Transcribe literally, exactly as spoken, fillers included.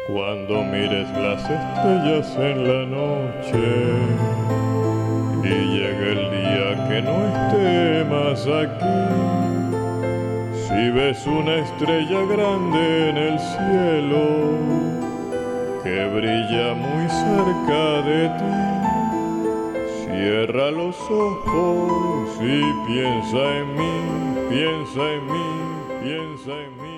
Cuando mires las estrellas en la noche y llegue el día que no esté más aquí, si ves una estrella grande en el cielo que brilla muy cerca de ti, cierra los ojos y piensa en mí, piensa en mí, piensa en mí.